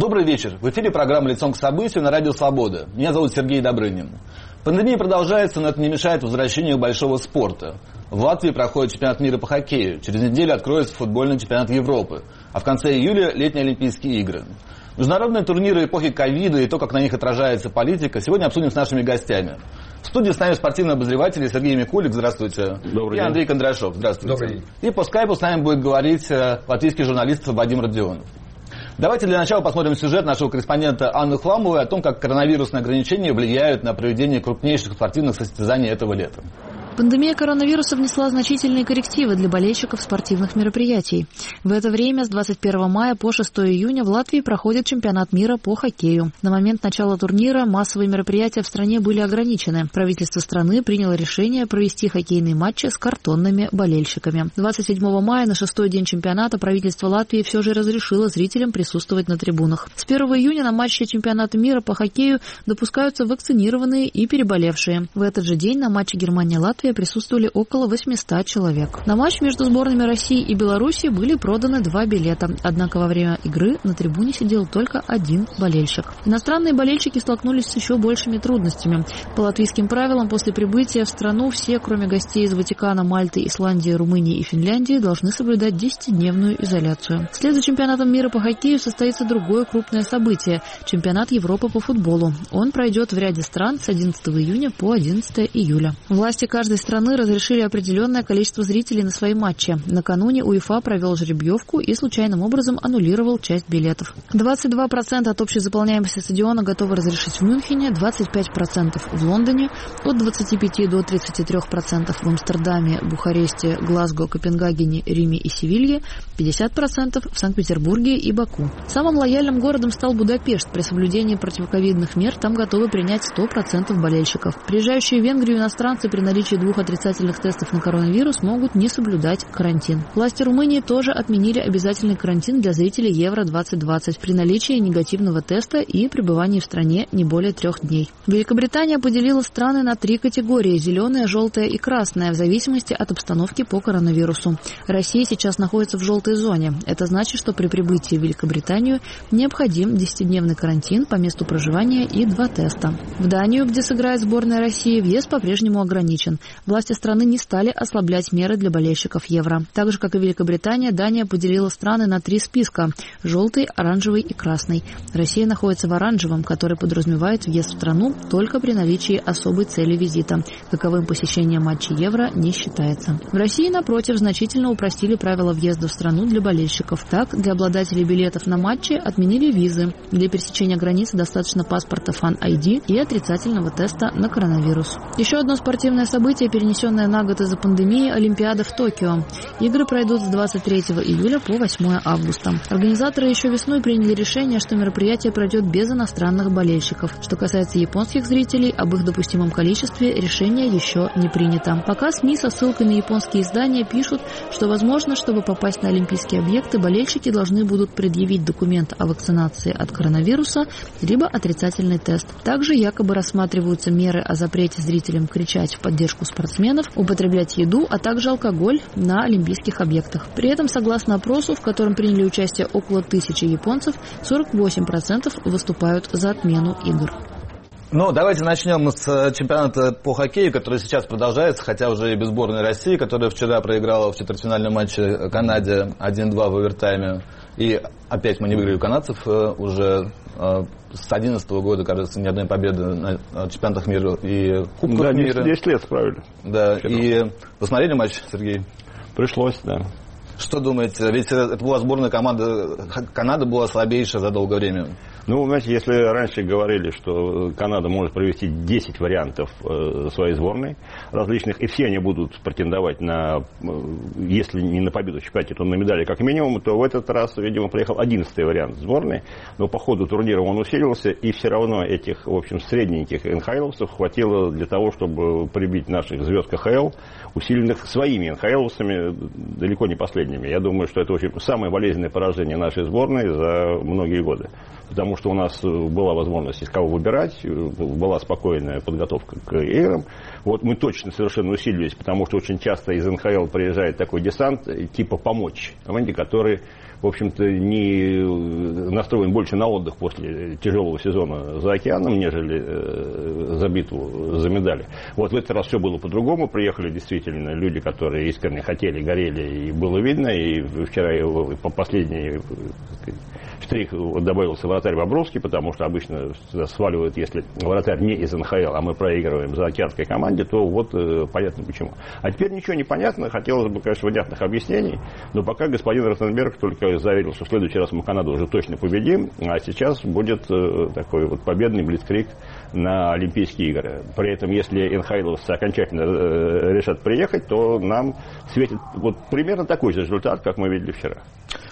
Добрый вечер. В эфире программа «Лицом к событию» на радио «Свобода». Меня зовут Сергей Добрынин. Пандемия продолжается, но это не мешает возвращению большого спорта. В Латвии проходит чемпионат мира по хоккею. Через неделю откроется футбольный чемпионат Европы. А в конце июля летние Олимпийские игры. Международные турниры эпохи ковида и то, как на них отражается политика, сегодня обсудим с нашими гостями. В студии с нами спортивный обозреватель Сергей Микулик. Здравствуйте. Добрый день. И Андрей Кондрашов. Здравствуйте. Добрый день. И по скайпу с нами будет говорить латвийский журналист Вадим Родионов. Давайте для начала посмотрим сюжет нашего корреспондента Анны Хламовой о том, как коронавирусные ограничения влияют на проведение крупнейших спортивных состязаний этого лета. Пандемия коронавируса внесла значительные коррективы для болельщиков спортивных мероприятий. В это время с 21 мая по 6 июня в Латвии проходит чемпионат мира по хоккею. На момент начала турнира массовые мероприятия в стране были ограничены. Правительство страны приняло решение провести хоккейные матчи с картонными болельщиками. 27 мая на 6-й день чемпионата правительство Латвии все же разрешило зрителям присутствовать на трибунах. С 1 июня на матче чемпионата мира по хоккею допускаются вакцинированные и переболевшие. В этот же день на матче Германия-Латвия присутствовали около 800 человек. На матч между сборными России и Беларуси были проданы 2 билета. Однако во время игры на трибуне сидел только один болельщик. Иностранные болельщики столкнулись с еще большими трудностями. По латвийским правилам, после прибытия в страну все, кроме гостей из Ватикана, Мальты, Исландии, Румынии и Финляндии, должны соблюдать 10-дневную изоляцию. Вслед за чемпионатом мира по хоккею состоится другое крупное событие – чемпионат Европы по футболу. Он пройдет в ряде стран с 11 июня по 11 июля. Власти каждой страны разрешили определенное количество зрителей на свои матчи. Накануне УЕФА провел жеребьевку и случайным образом аннулировал часть билетов. 22% от общей заполняемости стадиона готовы разрешить в Мюнхене, 25% в Лондоне, от 25 до 33% в Амстердаме, Бухаресте, Глазго, Копенгагене, Риме и Севилье, 50% в Санкт-Петербурге и Баку. Самым лояльным городом стал Будапешт. При соблюдении противоковидных мер там готовы принять 100% болельщиков. Приезжающие в Венгрию иностранцы при наличии 2 отрицательных тестов на коронавирус могут не соблюдать карантин. Власти Румынии тоже отменили обязательный карантин для зрителей Евро-2020 при наличии негативного теста и пребывании в стране не более 3 дней. Великобритания поделила страны на 3 категории – зеленая, желтая и красная, в зависимости от обстановки по коронавирусу. Россия сейчас находится в желтой зоне. Это значит, что при прибытии в Великобританию необходим 10-дневный карантин по месту проживания и 2 теста. В Данию, где сыграет сборная России, въезд по-прежнему ограничен. Власти страны не стали ослаблять меры для болельщиков Евро. Так же, как и Великобритания, Дания поделила страны на 3 списка – желтый, оранжевый и красный. Россия находится в оранжевом, который подразумевает въезд в страну только при наличии особой цели визита. Таковым посещение матча Евро не считается. В России, напротив, значительно упростили правила въезда в страну для болельщиков. Так, для обладателей билетов на матчи отменили визы. Для пересечения границы достаточно паспорта Fan ID и отрицательного теста на коронавирус. Еще одно спортивное событие, перенесенная на год из-за пандемии, Олимпиада в Токио. Игры пройдут с 23 июля по 8 августа. Организаторы еще весной приняли решение, что мероприятие пройдет без иностранных болельщиков. Что касается японских зрителей, об их допустимом количестве решение еще не принято. Пока СМИ со ссылкой на японские издания пишут, что возможно, чтобы попасть на олимпийские объекты, болельщики должны будут предъявить документ о вакцинации от коронавируса, либо отрицательный тест. Также якобы рассматриваются меры о запрете зрителям кричать в поддержку спортсменов, употреблять еду, а также алкоголь на олимпийских объектах. При этом, согласно опросу, в котором приняли участие около 1000 японцев, 48% выступают за отмену игр. Ну, давайте начнем с чемпионата по хоккею, который сейчас продолжается, хотя уже и без сборной России, которая вчера проиграла в четвертьфинальном матче Канаде 1-2 в овертайме. И опять мы не выиграли у канадцев уже с 2011 года, кажется, ни одной победы на чемпионатах мира и Кубках мира. 10 лет справили. Да, и посмотрели матч, Сергей? Пришлось, да. Что думаете? Ведь это была сборная команда, Канада была слабейшая за долгое время. Ну, знаете, если раньше говорили, что Канада может провести 10 вариантов своей сборной различных, и все они будут претендовать на, если не на победу в чемпионате, то на медали как минимум, то в этот раз, видимо, приехал 11-й вариант сборной. Но по ходу турнира он усилился, и все равно этих, в общем, средненьких НХЛовцев хватило для того, чтобы прибить наших звезд КХЛ, усиленных своими НХЛовцами, далеко не последними. Я думаю, что это, в общем, самое болезненное поражение нашей сборной за многие годы. Потому потому что у нас была возможность из кого выбирать, была спокойная подготовка к играм. Вот мы точно совершенно усилились, потому что очень часто из НХЛ приезжает такой десант, типа помочь команде, который, в общем-то, не настроен больше на отдых после тяжелого сезона за океаном, нежели за битву за медали. Вот в этот раз все было по-другому. Приехали действительно люди, которые искренне хотели, горели, и было видно. И вчера по последней штрих добавился вратарь Бобровский, потому что обычно сваливают, если вратарь не из НХЛ, а мы проигрываем за океанской команде, то вот понятно почему. А теперь ничего не понятно. Хотелось бы, конечно, внятных объяснений, но пока господин Ротенберг только заверил, что в следующий раз мы Канаду уже точно победим, а сейчас будет такой вот победный блицкриг на Олимпийские игры. При этом, если НХЛовцы окончательно решат приехать, то нам светит вот примерно такой же результат, как мы видели вчера.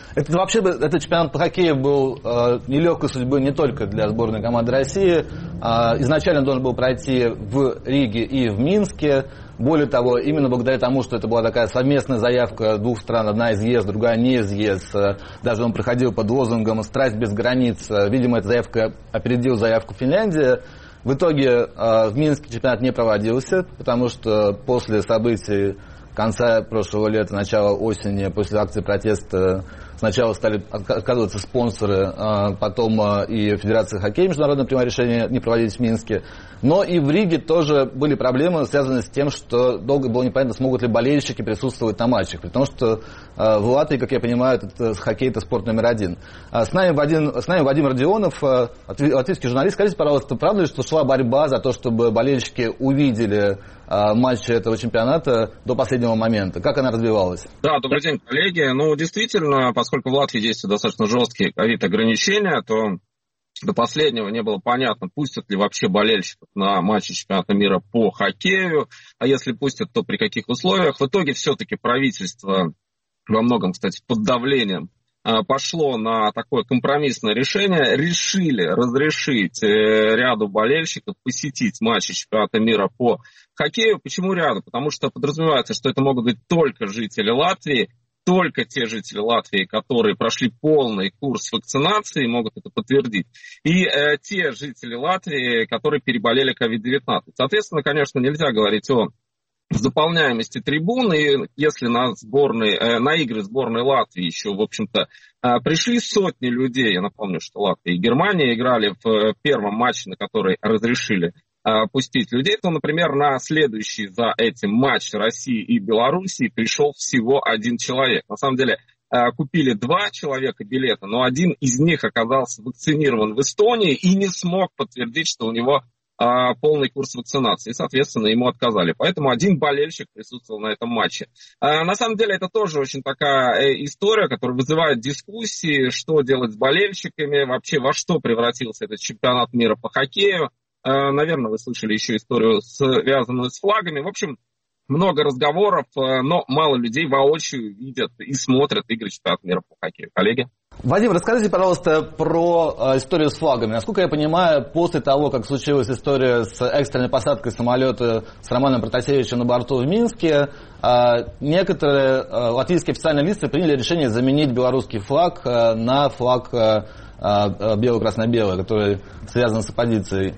Этот чемпионат по хоккею был нелегкой судьбой не только для сборной команды России. Изначально должен был пройти в Риге и в Минске. Более того, именно благодаря тому, что это была такая совместная заявка двух стран, одна из ЕС, другая не из ЕС, даже он проходил под лозунгом «Страсть без границ». Видимо, эта заявка опередила заявку Финляндии. В итоге в Минске чемпионат не проводился, потому что после событий конца прошлого лета, начала осени, после акции протеста, сначала стали отказываться спонсоры, потом и Федерация хоккея международное приняла решение не проводить в Минске. Но и в Риге тоже были проблемы, связанные с тем, что долго было непонятно, смогут ли болельщики присутствовать на матчах. При том, что в Латвии, как я понимаю, хоккей – это спорт номер один. С нами Вадим Родионов, латвийский журналист. Скажите, пожалуйста, правда ли, что шла борьба за то, чтобы болельщики увидели матчи этого чемпионата до последнего момента? Как она развивалась? Да, добрый день, коллеги. Ну, действительно, поскольку в Латвии действуют достаточно жесткие ковид-ограничения, то до последнего не было понятно, пустят ли вообще болельщиков на матчи чемпионата мира по хоккею, а если пустят, то при каких условиях. В итоге все-таки правительство, во многом, кстати, под давлением, пошло на такое компромиссное решение, решили разрешить ряду болельщиков посетить матчи чемпионата мира по хоккею. Почему ряду? Потому что подразумевается, что это могут быть только жители Латвии, только те жители Латвии, которые прошли полный курс вакцинации, могут это подтвердить. И те жители Латвии, которые переболели COVID-19. Соответственно, конечно, нельзя говорить о заполняемости трибун. И если на игры сборной Латвии еще, в общем-то, пришли сотни людей, я напомню, что Латвия и Германия играли в первом матче, на который разрешили пустить людей, то, например, на следующий за этим матч России и Белоруссии пришел всего один человек. На самом деле купили 2 человека билета, но один из них оказался вакцинирован в Эстонии и не смог подтвердить, что у него полный курс вакцинации. И, соответственно, ему отказали. Поэтому один болельщик присутствовал на этом матче. На самом деле, это тоже очень такая история, которая вызывает дискуссии, что делать с болельщиками, вообще во что превратился этот чемпионат мира по хоккею. Наверное, вы слышали еще историю, связанную с флагами. В общем, много разговоров, но мало людей воочию видят и смотрят игры чемпионата мира по хоккею. Коллеги? Вадим, расскажите, пожалуйста, про историю с флагами. Насколько я понимаю, после того, как случилась история с экстренной посадкой самолета с Романом Протасевичем на борту в Минске, некоторые латвийские официальные лица приняли решение заменить белорусский флаг на флаг бело-красно-белый, который связан с оппозицией.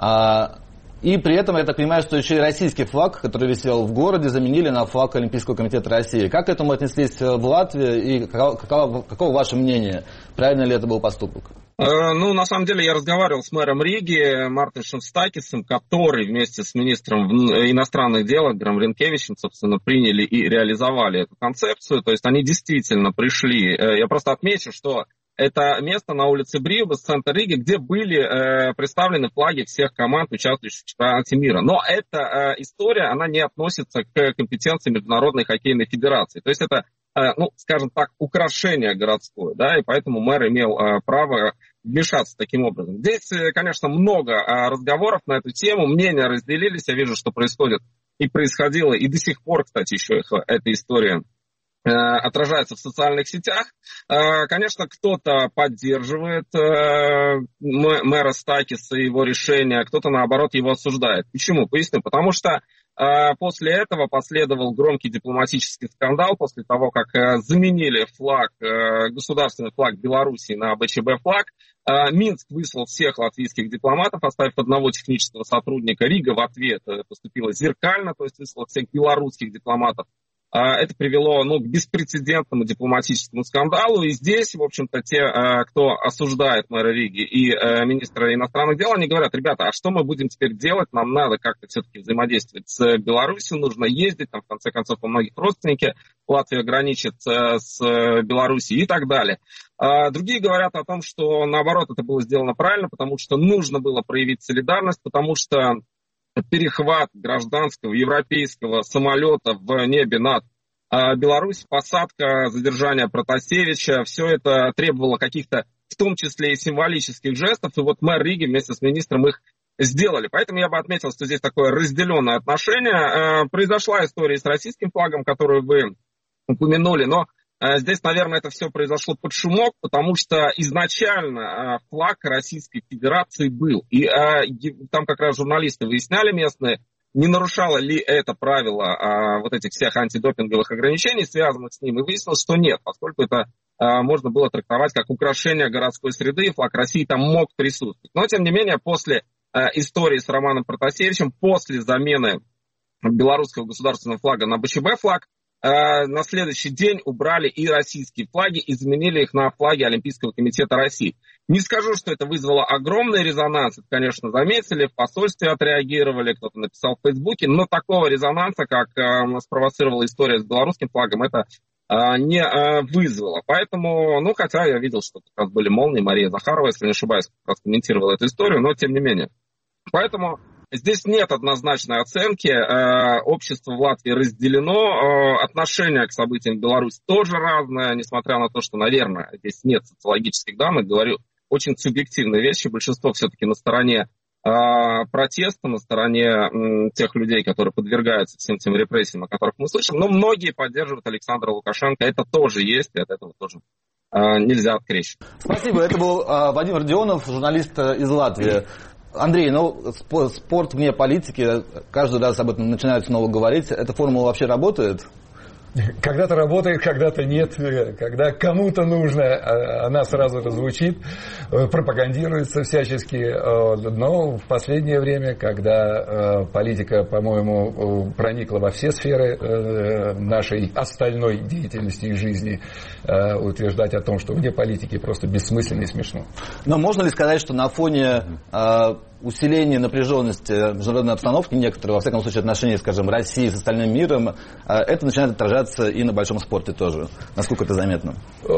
И при этом, я так понимаю, что еще и российский флаг, который висел в городе, заменили на флаг Олимпийского комитета России. Как к этому отнеслись в Латвии и каково ваше мнение? Правильно ли это был поступок? Ну, на самом деле, я разговаривал с мэром Риги Мартишем Стакисом, который вместе с министром иностранных дел Эдгаром Ринкевичем, собственно, приняли и реализовали эту концепцию. То есть они действительно пришли. Я просто отмечу, что это место на улице Брибас, центр Риги, где были представлены флаги всех команд, участвующих в чемпионате мира. Но эта история, она не относится к компетенции Международной хоккейной федерации. То есть это, ну, скажем так, украшение городское, да, и поэтому мэр имел право вмешаться таким образом. Здесь, конечно, много разговоров на эту тему, мнения разделились, я вижу, что происходит и происходило, и до сих пор, кстати, еще эта история отражается в социальных сетях. Конечно, кто-то поддерживает мэра Стакиса и его решение, кто-то, наоборот, его осуждает. Почему? Поясню. Потому что После этого последовал громкий дипломатический скандал после того, как заменили государственный флаг Беларуси на БЧБ флаг. Минск выслал всех латвийских дипломатов, оставив одного технического сотрудника. Рига в ответ поступила зеркально, то есть выслала всех белорусских дипломатов. Это привело к беспрецедентному дипломатическому скандалу. И здесь, в общем-то, те, кто осуждает мэра Риги и министра иностранных дел, они говорят: ребята, а что мы будем теперь делать? Нам надо как-то все-таки взаимодействовать с Беларусью, нужно ездить, там, в конце концов, у многих родственники Латвия граничит с Белоруссией и так далее. Другие говорят о том, что, наоборот, это было сделано правильно, потому что нужно было проявить солидарность, потому что перехват гражданского европейского самолета в небе над Беларусью, посадка, задержание Протасевича, все это требовало каких-то, в том числе и символических жестов, и вот мэр Риги вместе с министром их сделали. Поэтому я бы отметил, что здесь такое разделенное отношение. Произошла история с российским флагом, которую вы упомянули, но здесь, наверное, это все произошло под шумок, потому что изначально флаг Российской Федерации был. И там как раз журналисты выясняли местные, не нарушало ли это правило вот этих всех антидопинговых ограничений, связанных с ним. И выяснилось, что нет, поскольку это можно было трактовать как украшение городской среды, и флаг России там мог присутствовать. Но, тем не менее, после истории с Романом Протасевичем, после замены белорусского государственного флага на БЧБ флаг, на следующий день убрали и российские флаги и заменили их на флаги Олимпийского комитета России. Не скажу, что это вызвало огромный резонанс. Это, конечно, заметили, в посольстве отреагировали, кто-то написал в Фейсбуке, но такого резонанса, как спровоцировала история с белорусским флагом, это не вызвало. Поэтому, хотя я видел, что как раз были молнии, Мария Захарова, если не ошибаюсь, как раз комментировала эту историю, но тем не менее. Поэтому здесь нет однозначной оценки, общество в Латвии разделено, отношение к событиям в Беларуси тоже разное, несмотря на то, что, наверное, здесь нет социологических данных, говорю, очень субъективные вещи, большинство все-таки на стороне протеста, на стороне тех людей, которые подвергаются всем тем репрессиям, о которых мы слышим, но многие поддерживают Александра Лукашенко, это тоже есть, и от этого тоже нельзя открещиваться. Спасибо, это был Вадим Родионов, журналист из Латвии. Андрей, спорт вне политики, каждый раз об этом начинают снова говорить. Эта формула вообще работает? Когда-то работает, когда-то нет. Когда кому-то нужно, она сразу же звучит, пропагандируется всячески. Но в последнее время, когда политика, по-моему, проникла во все сферы нашей остальной деятельности и жизни, утверждать о том, что вне политики просто бессмысленно и смешно. Но можно ли сказать, что на фоне усиления напряженности международной обстановки некоторые, во всяком случае, отношения, скажем, России с остальным миром, это начинает отражаться и на большом спорте тоже? Насколько это заметно?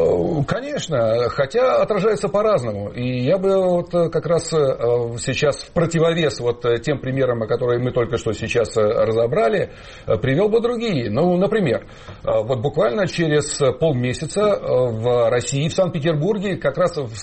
Конечно, хотя отражается по-разному. И я бы как раз сейчас в противовес тем примерам, которые мы только что сейчас разобрали, привел бы другие. Например, буквально через полмесяца в России, в Санкт-Петербурге, как раз в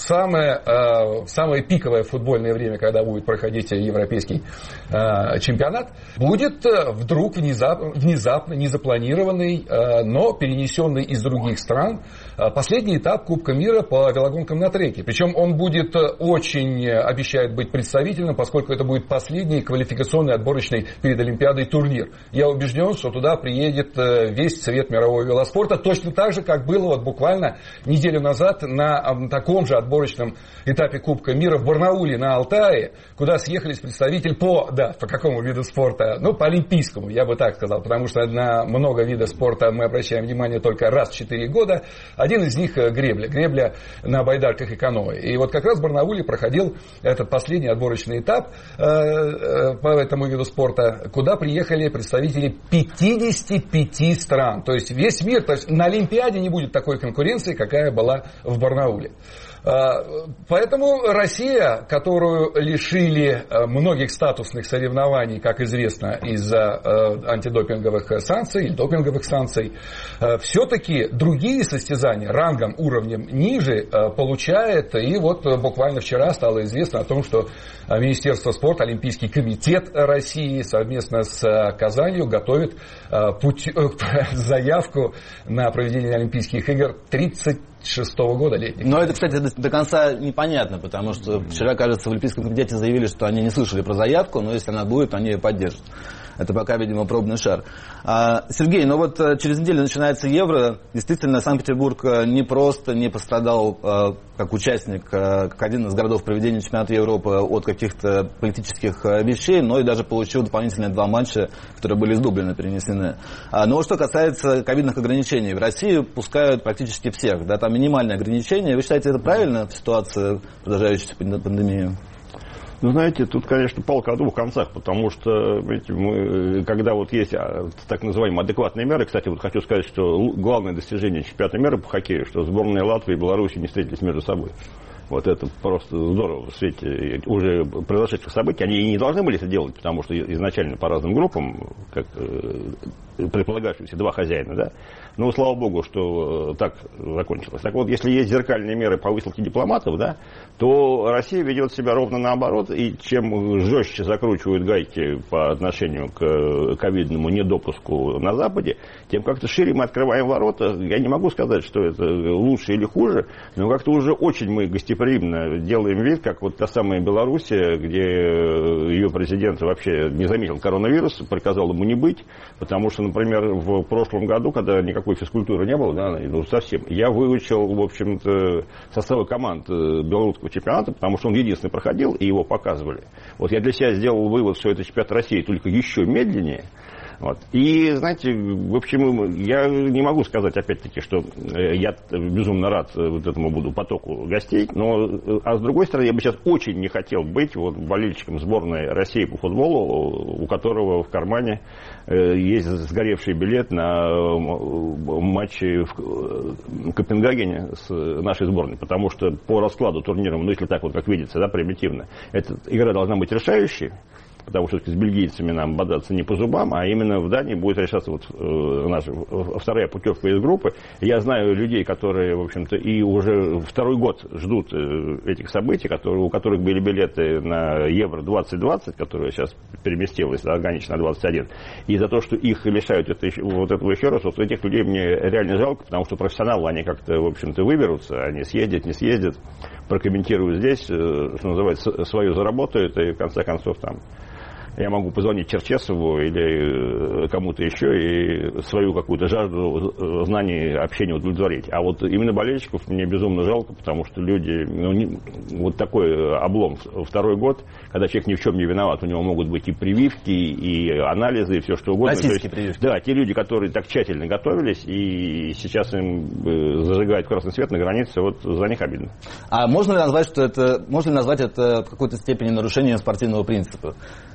самое пиковое футбольное время, когда будет проходить европейский чемпионат, будет вдруг внезапно, незапланированный, но перенесенный из других стран последний этап Кубка мира по велогонкам на треке. Причем он будет обещает быть представительным, поскольку это будет последний квалификационный отборочный перед Олимпиадой турнир. Я убежден, что туда приедет весь цвет мирового велоспорта, точно так же, как было буквально неделю назад на таком же отборочном этапе Кубка мира в Барнауле на Алтае, куда съехались представители по какому виду спорта? По олимпийскому, я бы так сказал, потому что на много видов спорта мы обращаем внимание только раз в 4 года. Один из них гребля на байдарках и каноэ. И как раз в Барнауле проходил этот последний отборочный этап по этому виду спорта, куда приехали представители 55 стран. То есть весь мир, то есть на Олимпиаде не будет такой конкуренции, какая была в Барнауле. Поэтому Россия, которую лишили многих статусных соревнований, как известно, из-за антидопинговых санкций, допинговых санкций, все-таки другие состязания рангом, уровнем ниже получает. И буквально вчера стало известно о том, что Министерство спорта, Олимпийский комитет России совместно с Казанью готовит заявку на проведение Олимпийских игр 1936 года летних. Но это, кстати, до конца непонятно, потому что вчера, кажется, в Олимпийском комитете заявили, что они не слышали про заявку, но если она будет, они ее поддержат. Это пока, видимо, пробный шар. Сергей, ну вот через неделю начинается Евро. Действительно, Санкт-Петербург не просто не пострадал как участник, как один из городов проведения чемпионата Европы от каких-то политических вещей, но и даже получил дополнительные 2 матча, которые были из Дублина перенесены. Но что касается ковидных ограничений, в России пускают практически всех. Да, там минимальные ограничения. Вы считаете, это правильно в ситуации продолжающейся пандемии? Ну, знаете, тут, конечно, палка о 2 концах, потому что, видите, мы, когда вот есть так называемые адекватные меры, кстати, вот хочу сказать, что главное достижение чемпионата мира по хоккею, что сборные Латвии и Беларуси не встретились между собой. Вот это просто здорово в свете уже произошедших событий. Они и не должны были это делать, потому что изначально по разным группам, как предполагавшиеся 2 хозяина, да. Но слава богу, что так закончилось. Так вот, если есть зеркальные меры по высылке дипломатов, да, то Россия ведет себя ровно наоборот. И чем жестче закручивают гайки по отношению к ковидному недопуску на Западе, тем как-то шире мы открываем ворота. Я не могу сказать, что это лучше или хуже, но как-то уже очень мы гостеприимно делаем вид, как вот та самая Белоруссия, где ее президент вообще не заметил коронавирус, приказал ему не быть, потому что, например, в прошлом году, когда никакой физкультуры не было, да, ну, совсем, я выучил, в общем-то, составы команд белорусского чемпионата, потому что он единственный проходил, и его показывали. Вот я для себя сделал вывод, что это чемпионат России, только еще медленнее. Вот. И, знаете, в общем, я не могу сказать, опять-таки, что я безумно рад вот этому буду потоку гостей, но, а с другой стороны, я бы сейчас очень не хотел быть вот болельщиком сборной России по футболу, у которого в кармане есть сгоревший билет на матчи в Копенгагене с нашей сборной, потому что по раскладу турнира, ну, если так вот, как видится, да, примитивно, эта игра должна быть решающей. Потому что с бельгийцами нам бодаться не по зубам, а именно в Дании будет решаться вот наша 2-я путевка из группы. Я знаю людей, которые, в общем-то, и уже 2-й год ждут этих событий, у которых были билеты на Евро 2020, которое сейчас переместилось органично на 21. И за то, что их лишают вот этого еще раз, вот этих людей мне реально жалко, потому что профессионалы, они как-то, в общем-то, выберутся, они съездят, не съездят, прокомментируют здесь, что называется, свое заработают, и в конце концов там я могу позвонить Черчесову или кому-то еще и свою какую-то жажду знаний, общения удовлетворить. А вот именно болельщиков мне безумно жалко, потому что люди, вот такой облом 2-й год, когда человек ни в чем не виноват, у него могут быть и прививки, и анализы, и все что угодно. Российские прививки. Да, те люди, которые так тщательно готовились, и сейчас им зажигают красный свет на границе, вот за них обидно. А можно ли назвать это в какой-то степени нарушением спортивного принципа?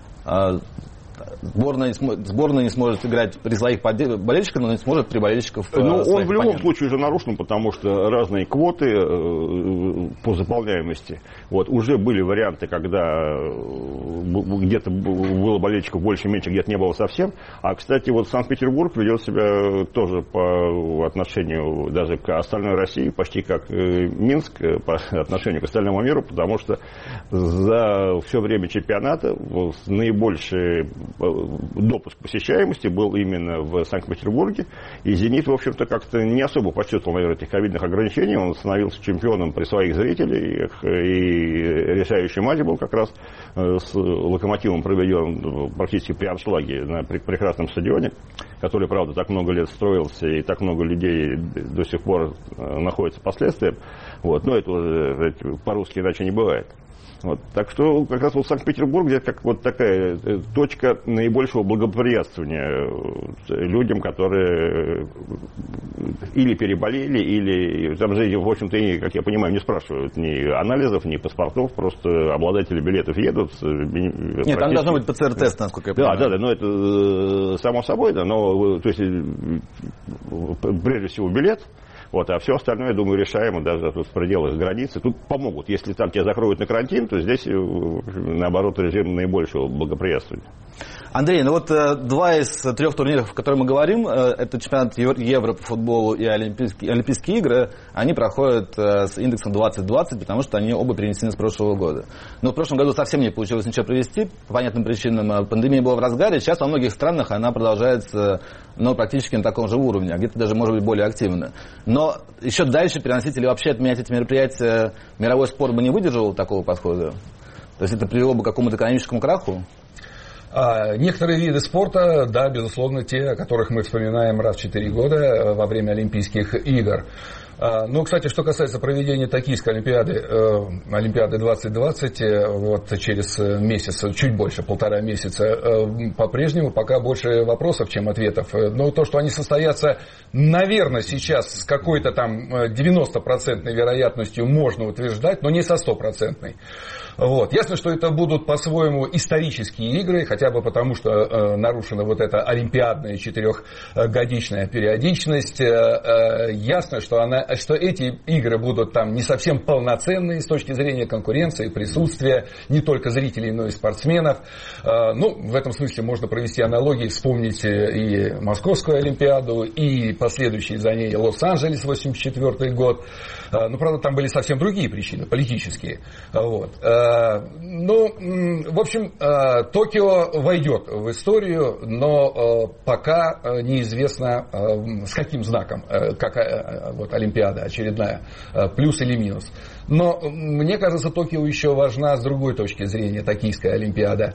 Сборная не сможет играть при своих болельщиках, но не сможет при болельщиках. Ну, он в любом случае уже нарушен, потому что разные квоты по заполняемости. Вот, уже были варианты, когда где-то было болельщиков больше-меньше, где-то не было совсем. А, кстати, вот Санкт-Петербург ведет себя тоже по отношению даже к остальной России, почти как Минск по отношению к остальному миру, потому что за все время чемпионата наибольший допуск посещаемости был именно в Санкт-Петербурге, и «Зенит», в общем-то, как-то не особо почувствовал, наверное, этих ковидных ограничений, он становился чемпионом при своих зрителях, и решающий матч был как раз с «Локомотивом» проведен практически при аншлаге на прекрасном стадионе, который, правда, так много лет строился, и так много людей до сих пор находится последствием, вот, но это уже по-русски иначе не бывает. Вот. Так что как раз вот Санкт-Петербург где-то как вот такая точка наибольшего благоприятствования людям, которые или переболели, или там же, в общем-то, как я понимаю, не спрашивают ни анализов, ни паспортов, просто обладатели билетов едут. Нет, там должно быть ПЦР-тест, насколько я понимаю. Да, но это само собой, да, но то есть прежде всего билет. Вот, а все остальное, я думаю, решаемо даже тут в пределах границы. Тут помогут. Если там тебя закроют на карантин, то здесь, наоборот, режим наибольшего благоприятствования. Андрей, ну вот 2 из 3 турниров, о которых мы говорим, это чемпионат Евро по футболу и Олимпийские игры, они проходят с индексом 2020, потому что они оба перенесены с прошлого года. Но в прошлом году совсем не получилось ничего провести, по понятным причинам. Пандемия была в разгаре, сейчас во многих странах она продолжается, но практически на таком же уровне, а где-то даже, может быть, более активно. Но еще дальше переносить или вообще отменять эти мероприятия, мировой спорт бы не выдержал такого подхода? То есть это привело бы к какому-то экономическому краху? Некоторые виды спорта, да, безусловно, те, о которых мы вспоминаем раз в 4 года во время Олимпийских игр. Ну, кстати, что касается проведения Токийской Олимпиады, Олимпиады 2020, вот через месяц, чуть больше, 1,5 месяца, по-прежнему пока больше вопросов, чем ответов. Но то, что они состоятся, наверное, сейчас с какой-то там 90% вероятностью можно утверждать, но не со 100%. Вот. Ясно, что это будут по-своему исторические игры, хотя бы потому, что нарушена вот эта олимпиадная 4-годичная периодичность. Ясно, что эти игры будут там не совсем полноценные с точки зрения конкуренции, присутствия не только зрителей, но и спортсменов. Ну, в этом смысле можно провести аналогии, вспомнить и Московскую Олимпиаду, и последующий за ней Лос-Анджелес, 1984 год. Ну, правда, там были совсем другие причины, политические. Вот. Ну, в общем, Токио войдет в историю, но пока неизвестно, с каким знаком, как вот Олимпиада очередная, плюс или минус. Но мне кажется, Токио еще важна с другой точки зрения, Токийская Олимпиада.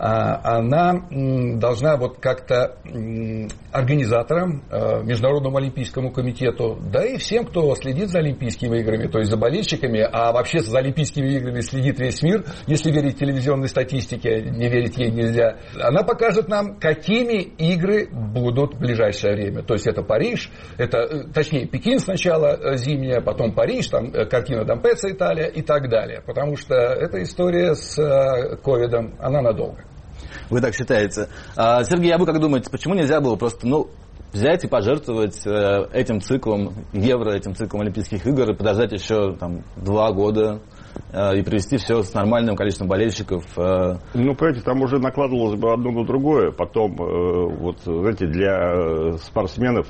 Она должна вот как-то организаторам, Международному Олимпийскому комитету, да и всем, кто следит за Олимпийскими играми, то есть за болельщиками, а вообще за Олимпийскими играми следит весь мир, если верить телевизионной статистике, не верить ей нельзя. Она покажет нам, какими игры будут в ближайшее время. То есть это Париж, точнее Пекин сначала зимняя, потом Париж, там картина Дампеца, Италия и так далее. Потому что эта история с ковидом, она надолго. Вы так считаете. Сергей, а вы как думаете, почему нельзя было просто, взять и пожертвовать этим циклом Евро, этим циклом Олимпийских игр и подождать еще 2 года и привести все с нормальным количеством болельщиков? Понимаете, там уже накладывалось бы одно на другое. Потом, знаете, для спортсменов,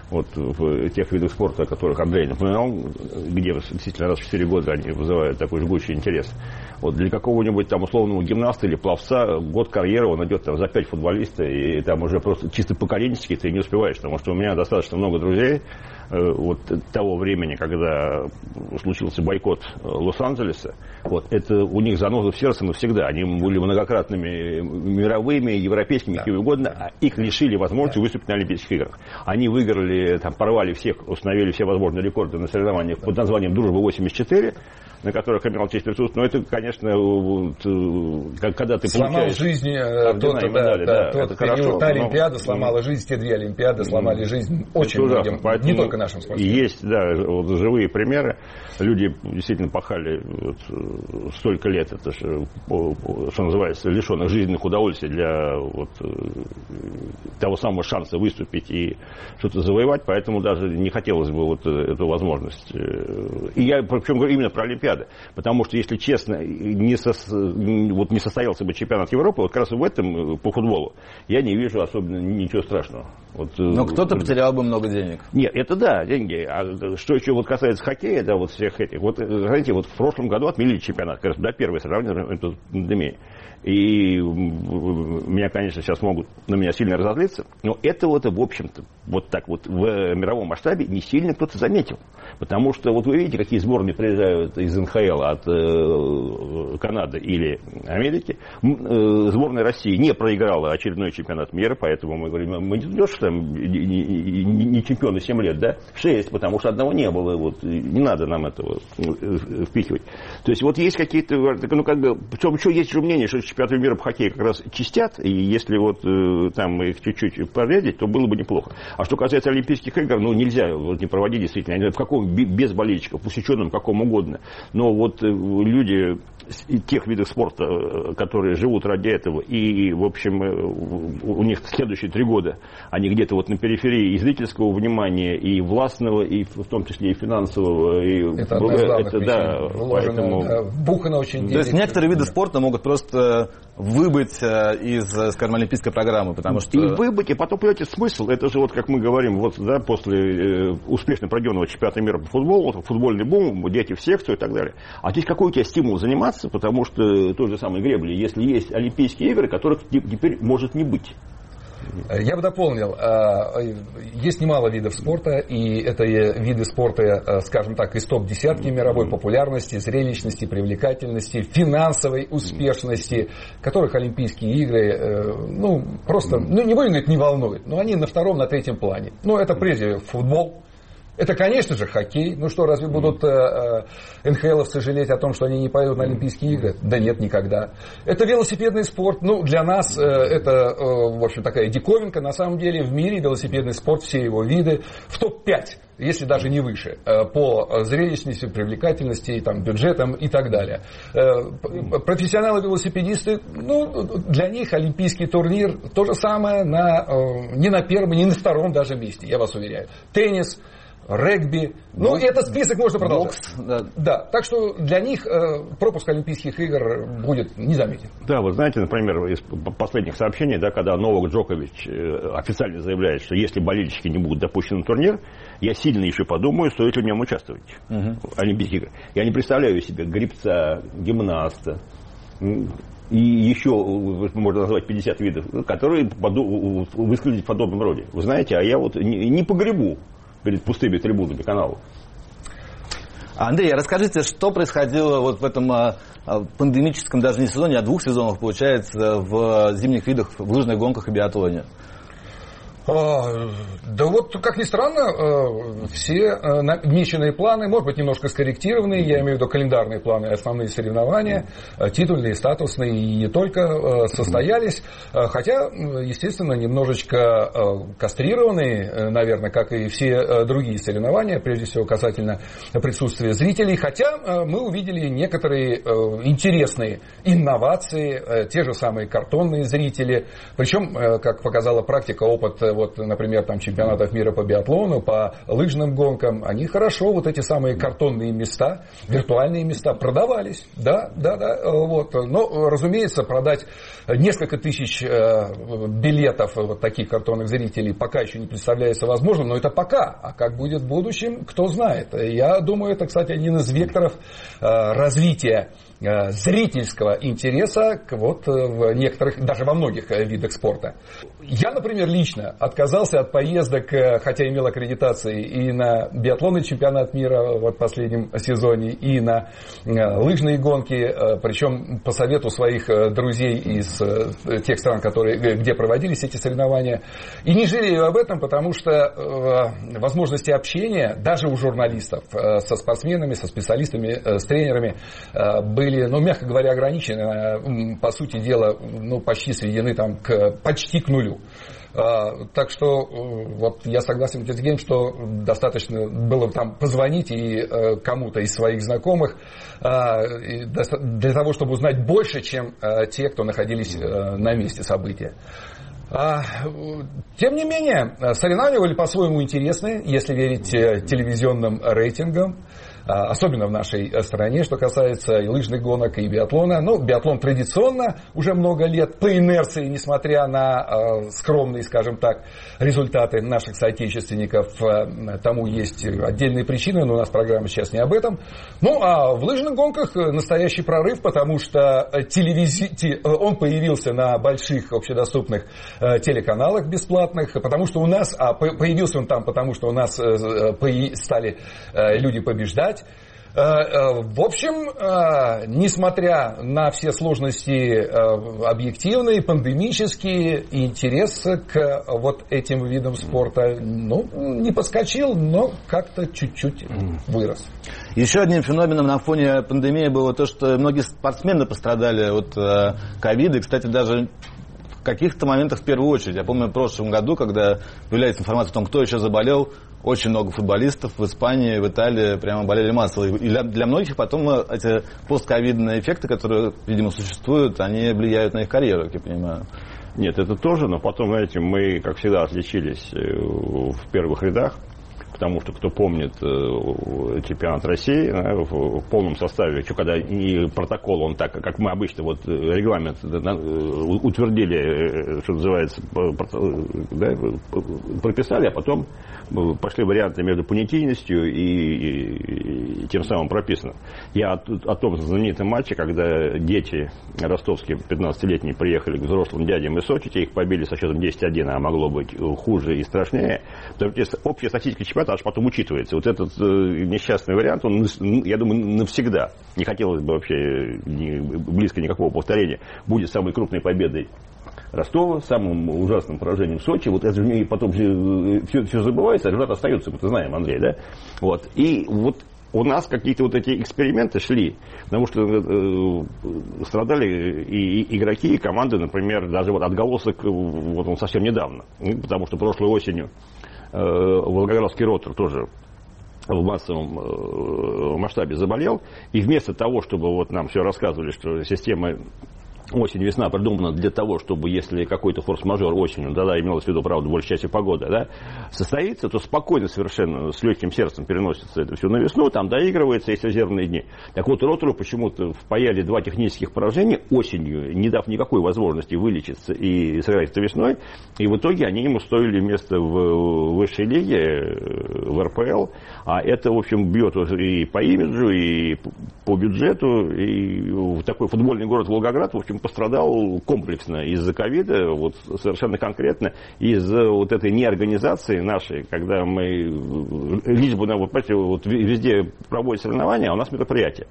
в тех видах спорта, о которых Андрей напоминал, где действительно раз в 4 года они вызывают такой жгучий интерес. Для какого-нибудь там условного гимнаста или пловца год карьеры он идет за 5 футболиста, и там уже просто чисто поколенчески ты не успеваешь, потому что у меня достаточно много друзей того времени, когда случился бойкот Лос-Анджелеса. Это у них заноза в сердце навсегда. Они были многократными мировыми, европейскими, какими угодно, а их лишили возможности выступить на Олимпийских играх. Они выиграли, порвали всех, установили все возможные рекорды на соревнованиях под названием «Дружба-84», на которых имел честь присутствовать. Но это, конечно, когда ты сломал получаешь... жизнь тот период, та Олимпиада сломала жизнь, те 2 Олимпиады сломали жизнь очень многим, не только нашим спортсменам. Есть, живые примеры. Люди действительно пахали столько лет, это что называется, лишенных жизненных удовольствий для того самого шанса выступить и что-то завоевать, поэтому даже не хотелось бы эту возможность. И я причем говорю именно про Олимпиаду. Потому что, если честно, не состоялся бы чемпионат Европы, как раз в этом, по футболу, я не вижу особенно ничего страшного. Но кто-то потерял бы много денег. Нет, это да, деньги. А что еще касается хоккея, всех этих. Знаете, в прошлом году отменили чемпионат, как раз, первое сравнение с пандемией. И меня, конечно, сейчас могут на меня сильно разозлиться, но это в общем-то, в мировом масштабе не сильно кто-то заметил. Потому что вы видите, какие сборные приезжают из НХЛ от Канады или Америки. Сборная России не проиграла очередной чемпионат мира, поэтому мы говорим, мы не то, что не чемпионы 7 лет, да? 6, потому что одного не было. Не надо нам этого впихивать. То есть есть какие-то, причем еще есть же мнение, что чемпионаты мира по хоккею как раз чистят, и если там их чуть-чуть проредить, то было бы неплохо. А что касается Олимпийских игр, не не проводить действительно, в каком, без болельщиков, посвященном каком угодно. Но люди тех видов спорта, которые живут ради этого, и, в общем, у них следующие 3 года, они где-то на периферии и зрительского внимания, и властного, и в том числе и финансового. Это одна из главных причин. Поэтому... Вбухано очень денег. То есть некоторые виды спорта могут просто выбыть из, скажем, олимпийской программы, потому что... И выбыть, и потом, понимаете, смысл, это же как мы говорим, после успешно пройденного чемпионата мира по футболу, футбольный бум, дети в секцию и так далее. А здесь какой у тебя стимул заниматься, потому что той же самой гребли, если есть Олимпийские игры, которых теперь может не быть. Я бы дополнил. Есть немало видов спорта, и это виды спорта, скажем так, из топ-10 мировой популярности, зрелищности, привлекательности, финансовой успешности, которых Олимпийские игры, просто, не будем говорить, не волнуют, но они на втором, на третьем плане. Это прежде футбол. Это, конечно же, хоккей. Разве будут НХЛовцы жалеть о том, что они не пойдут на Олимпийские игры? Да нет, никогда. Это велосипедный спорт. Для нас это, в общем, такая диковинка. На самом деле в мире велосипедный спорт, все его виды, в топ-5, если даже не выше, по зрелищности, привлекательности, бюджетам и так далее. Профессионалы-велосипедисты, для них олимпийский турнир то же самое не на первом, не на втором даже месте, я вас уверяю. Теннис, регби. Этот список можно продолжать. Бокс, да. Так что для них пропуск Олимпийских игр будет незаметен. Да, вы знаете, например, из последних сообщений, когда Новак Джокович официально заявляет, что если болельщики не будут допущены на турнир, я сильно еще подумаю, стоит ли в нем участвовать в Олимпийских играх. Я не представляю себе гребца, гимнаста, и еще, можно назвать 50 видов, которые высказались в подобном роде. Вы знаете, а я не погребу перед пустыми трибунами каналов. Андрей, расскажите, что происходило в этом пандемическом, даже не сезоне, а 2 сезонах, получается, в зимних видах, в лыжных гонках и биатлоне? Как ни странно, все намеченные планы, может быть, немножко скорректированные, я имею в виду календарные планы, основные соревнования, титульные, статусные и не только, состоялись, хотя, естественно, немножечко кастрированные, наверное, как и все другие соревнования, прежде всего касательно присутствия зрителей, хотя мы увидели некоторые интересные инновации, те же самые картонные зрители, причем, как показала практика, опыт например, чемпионатов мира по биатлону, по лыжным гонкам, они хорошо, эти самые картонные места, виртуальные места продавались. Да. Но, разумеется, продать несколько тысяч билетов таких картонных зрителей пока еще не представляется возможным, но это пока. А как будет в будущем, кто знает. Я думаю, это, кстати, один из векторов развития зрительского интереса в некоторых, даже во многих видах спорта. Я, например, лично отказался от поездок, хотя имел аккредитации и на биатлонный чемпионат мира в последнем сезоне, и на лыжные гонки, причем по совету своих друзей из тех стран, где проводились эти соревнования. И не жалею об этом, потому что возможности общения даже у журналистов со спортсменами, со специалистами, с тренерами были, мягко говоря, ограничены, по сути дела, почти сведены почти к нулю. Так что я согласен с Сергеем, что достаточно было позвонить и кому-то из своих знакомых для того, чтобы узнать больше, чем те, кто находились на месте события. Тем не менее, соревнования были по-своему интересны, если верить телевизионным рейтингам. Особенно в нашей стране, что касается и лыжных гонок, и биатлона. Биатлон традиционно уже много лет по инерции, несмотря на скромные, скажем так, результаты наших соотечественников. Тому есть отдельные причины, но у нас программа сейчас не об этом. А в лыжных гонках настоящий прорыв, потому что он появился на больших общедоступных телеканалах бесплатных, потому что у нас, появился он там, потому что у нас стали люди побеждать. В общем, несмотря на все сложности объективные, пандемические, интерес к этим видам спорта, не подскочил, но как-то чуть-чуть вырос. Еще одним феноменом на фоне пандемии было то, что многие спортсмены пострадали от ковида. И, кстати, даже в каких-то моментах в первую очередь. Я помню в прошлом году, когда появляется информация о том, кто еще заболел, очень много футболистов в Испании, в Италии прямо болели массово. И для многих потом эти постковидные эффекты, которые, видимо, существуют, они влияют на их карьеру, как я понимаю. Нет, это тоже, но потом, знаете, мы, как всегда, отличились в первых рядах. потому что, кто помнит чемпионат России в полном составе, еще когда и протокол, он так, как мы обычно, вот регламент утвердили, что называется, да, прописали, а потом пошли варианты между понятийностью и тем самым прописано. Я о том знаменитом матче, когда дети ростовские, 15-летние, приехали к взрослым дядям из Сочи, их побили со счетом 10-1, а могло быть хуже и страшнее. Общая статистика чемпионата аж потом учитывается. Вот этот несчастный вариант, он, я думаю, навсегда, не хотелось бы вообще близко никакого повторения, будет самой крупной победой Ростова, самым ужасным поражением в Сочи. Вот это же потом все забывается, а результат остается, мы это знаем, Андрей, да? Вот. И вот у нас какие-то вот эти эксперименты шли, потому что страдали и игроки, и команды, например, даже вот отголосок вот он совсем недавно, потому что прошлой осенью Волгоградский Ротор тоже в массовом масштабе заболел, и вместо того, чтобы вот нам все рассказывали, что система осень-весна придумана для того, чтобы, если какой-то форс-мажор осенью, да, имелось в виду, правда, большей части погода, да, состоится, то спокойно совершенно, с легким сердцем переносится это все на весну, там доигрывается, есть резервные дни. Так вот, Ротору почему-то впаяли 2 технических поражения осенью, не дав никакой возможности вылечиться и сыграть это весной, и в итоге они ему стоили место в высшей лиге, в РПЛ, а это, в общем, бьет и по имиджу, и по бюджету, и такой футбольный город Волгоград, в общем, пострадал комплексно из-за ковида, вот совершенно конкретно из-за вот этой неорганизации нашей, когда мы лишь бы вот везде проводят соревнования, а у нас мероприятия.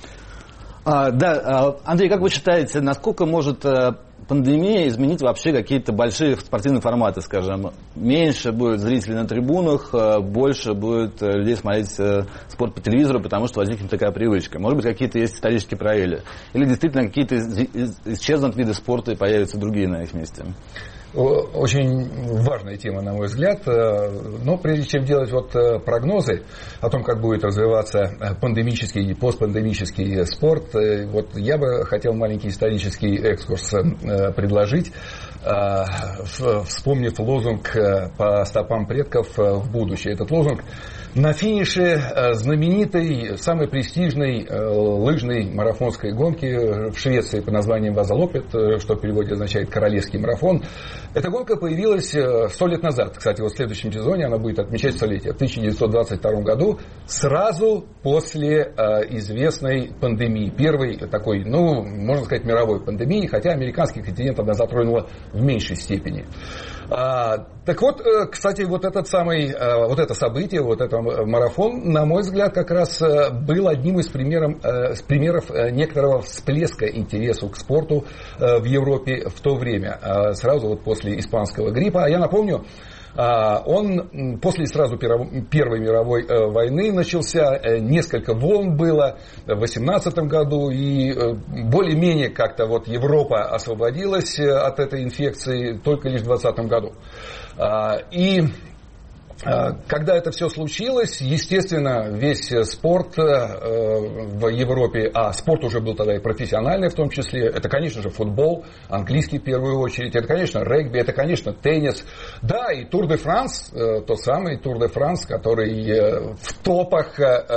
Да, Андрей, как вы считаете, насколько может пандемия изменить вообще какие-то большие спортивные форматы, скажем? Меньше будет зрителей на трибунах, больше будет людей смотреть спорт по телевизору, потому что возникнет такая привычка. Может быть, какие-то есть исторические параллели? Или действительно какие-то исчезнут виды спорта и появятся другие на их месте? Очень важная тема, на мой взгляд. Но прежде чем делать вот прогнозы о том, как будет развиваться пандемический и постпандемический спорт, вот я бы хотел маленький исторический экскурс предложить, вспомнив лозунг «По стопам предков в будущее». Этот лозунг на финише знаменитой, самой престижной лыжной марафонской гонки в Швеции под названием Вазалопет, что в переводе означает «королевский марафон». Эта гонка появилась 100 лет назад. Кстати, вот в следующем сезоне она будет отмечать столетие. В 1922 году, сразу после известной пандемии. Первой такой, можно сказать, мировой пандемии, хотя американский континент она затронула в меньшей степени. Так вот, кстати, вот это событие, вот этот марафон, на мой взгляд, как раз был одним из примеров некоторого всплеска интересу к спорту в Европе в то время, сразу вот после испанского гриппа. А я напомню, он после сразу Первой мировой войны начался, несколько волн было в 18 году, и более-менее как-то вот Европа освободилась от этой инфекции только лишь в 20 году. И когда это все случилось, естественно, весь спорт в Европе, а спорт уже был тогда и профессиональный в том числе, это, конечно же, футбол, английский в первую очередь, это, конечно, регби, это, конечно, теннис, да, и Тур де Франс, тот самый Тур де Франс, который в топах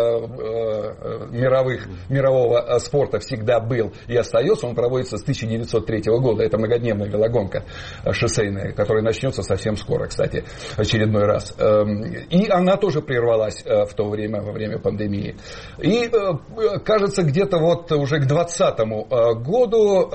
мирового спорта всегда был и остается, он проводится с 1903 года, это многодневная велогонка шоссейная, которая начнется совсем скоро, кстати, очередной раз. И она тоже прервалась в то время, во время пандемии. И, кажется, где-то вот уже к 2020 году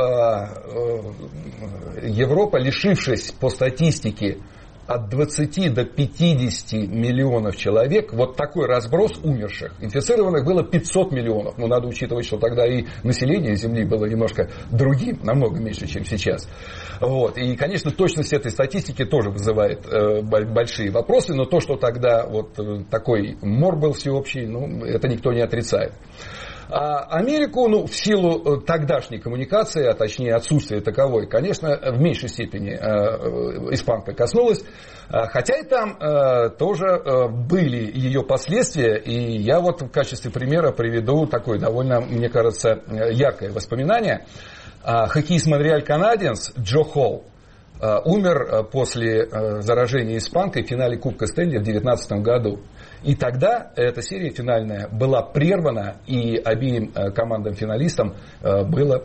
Европа, лишившись по статистике от 20 до 50 миллионов человек, вот такой разброс умерших. Инфицированных было 500 миллионов. Но надо учитывать, что тогда и население Земли было немножко другим, намного меньше, чем сейчас. Вот. И, конечно, точность этой статистики тоже вызывает большие вопросы, но то, что тогда вот такой мор был всеобщий, это никто не отрицает. А Америку, в силу тогдашней коммуникации, а точнее отсутствия таковой, конечно, в меньшей степени испанка коснулась. Хотя и там тоже были ее последствия, и я вот в качестве примера приведу такое довольно, мне кажется, яркое воспоминание. Хоккеист Монреаль Канадиенс Джо Холл умер после заражения испанкой в финале Кубка Стэнли в 2019 году. И тогда эта серия финальная была прервана, и обеим командам-финалистам было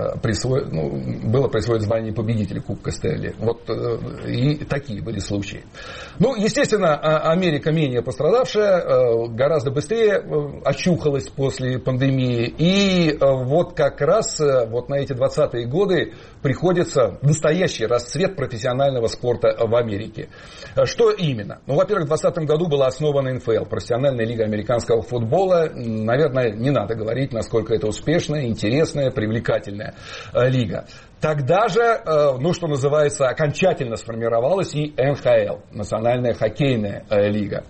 присвоено звание победителя Кубка Стэнли. Вот и такие были случаи. Ну, естественно, Америка менее пострадавшая, гораздо быстрее очухалась после пандемии. И вот как раз вот на эти 20-е годы приходится настоящий расцвет профессионального спорта в Америке. Что именно? Ну, во-первых, в 2020 году была основана НФЛ, профессиональная лига американского футбола. Наверное, не надо говорить, насколько это успешная, интересная, привлекательная лига. Тогда же, ну, что называется, окончательно сформировалась и НХЛ, Национальная хоккейная лига.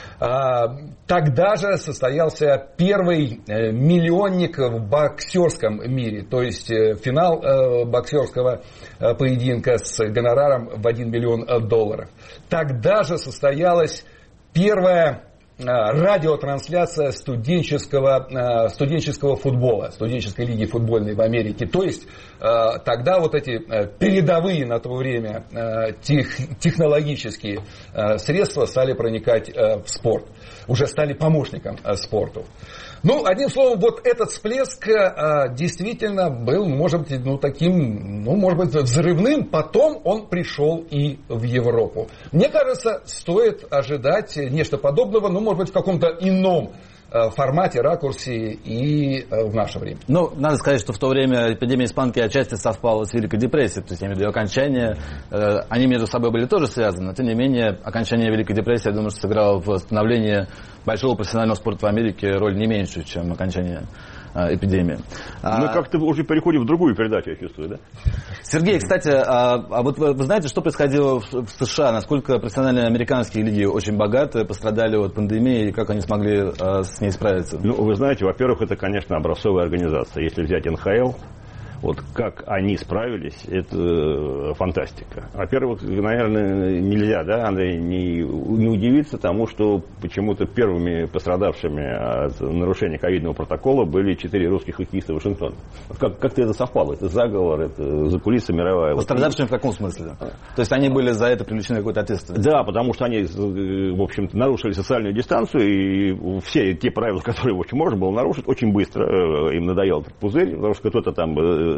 Тогда же состоялся первый миллионник в боксерском мире, то есть финал боксерского поединка с гонораром в $1 миллион. Тогда же состоялась первая радиотрансляция студенческого футбола, студенческой лиги футбольной в Америке. То есть тогда вот эти передовые на то время технологические средства стали проникать в спорт, уже стали помощником спорту. Ну, одним словом, вот этот всплеск действительно был, может быть, таким, может быть, взрывным. Потом он пришел и в Европу. Мне кажется, стоит ожидать нечто подобного, может быть, в каком-то ином формате, ракурсе и в наше время. Ну, надо сказать, что в то время эпидемия испанки отчасти совпала с Великой депрессией, то есть, я имею в виду, окончание, они между собой были тоже связаны, но, тем не менее, окончание Великой депрессии, я думаю, что сыграло в становлении большого профессионального спорта в Америке роль не меньшую, чем окончание эпидемии. Мы как-то уже переходим в другую передачу, я чувствую, да? Сергей, кстати, вот вы знаете, что происходило в США? Насколько профессиональные американские лиги очень богаты, пострадали от пандемии, и как они смогли с ней справиться? Ну, вы знаете, во-первых, это, конечно, образцовая организация. Если взять НХЛ, вот как они справились, это фантастика. Во-первых, наверное, нельзя, да, Андрей, не удивиться тому, что почему-то первыми пострадавшими от нарушения ковидного протокола были 4 русских хоккеиста Вашингтона. Как-то это совпало, это заговор, это закулиса мировая. Пострадавшими в каком смысле? То есть они были за это привлечены к какой-то ответственности? Да, потому что они, в общем-то, нарушили социальную дистанцию, и все те правила, которые, в общем, можно было нарушить, очень быстро им надоел этот пузырь, потому что кто-то там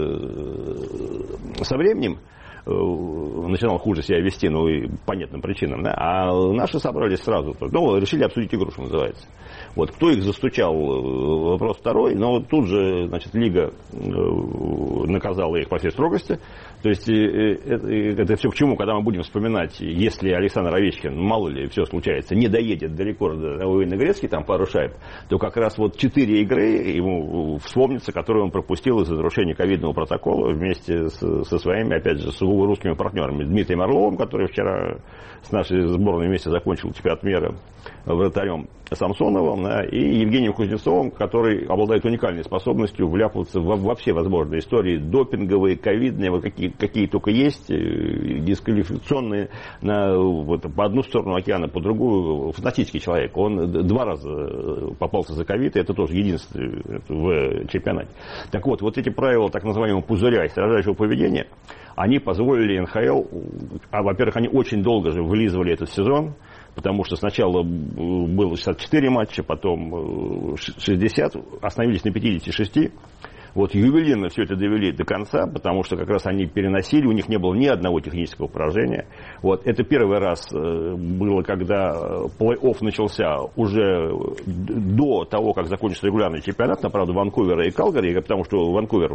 со временем начинал хуже себя вести, и понятным причинам, да? А наши собрались сразу, решили обсудить игру, что называется. Вот, кто их застучал, вопрос второй, но тут же, значит, лига наказала их по всей строгости. То есть это все к чему, когда мы будем вспоминать, если Александр Овечкин, мало ли, все случается, не доедет далеко до Уинна-Грецки, там пару шайб, то как раз вот 4 игры ему вспомнится, которые он пропустил из-за нарушения ковидного протокола вместе со своими, опять же, сугубо русскими партнерами. Дмитрием Орловым, который вчера с нашей сборной вместе закончил чемпионат мира, вратарем Самсоновым, да, и Евгением Кузнецовым, который обладает уникальной способностью вляпываться во все возможные истории, допинговые, ковидные, вот какие только есть, дисквалификационные, по одну сторону океана, по другую. Фантастический человек. Он 2 раза попался за ковид, и это тоже единственное в чемпионате. Так вот эти правила так называемого пузыря и строжайшего поведения, они позволили НХЛ, во-первых, они очень долго же вылизывали этот сезон, потому что сначала было 64 матча, потом 60, остановились на 56. Вот ювелирно все это довели до конца, потому что как раз они переносили, у них не было ни одного технического поражения. Вот, это первый раз было, когда плей-офф начался уже до того, как закончился регулярный чемпионат, правда, Ванкувера и Калгари, потому что Ванкувер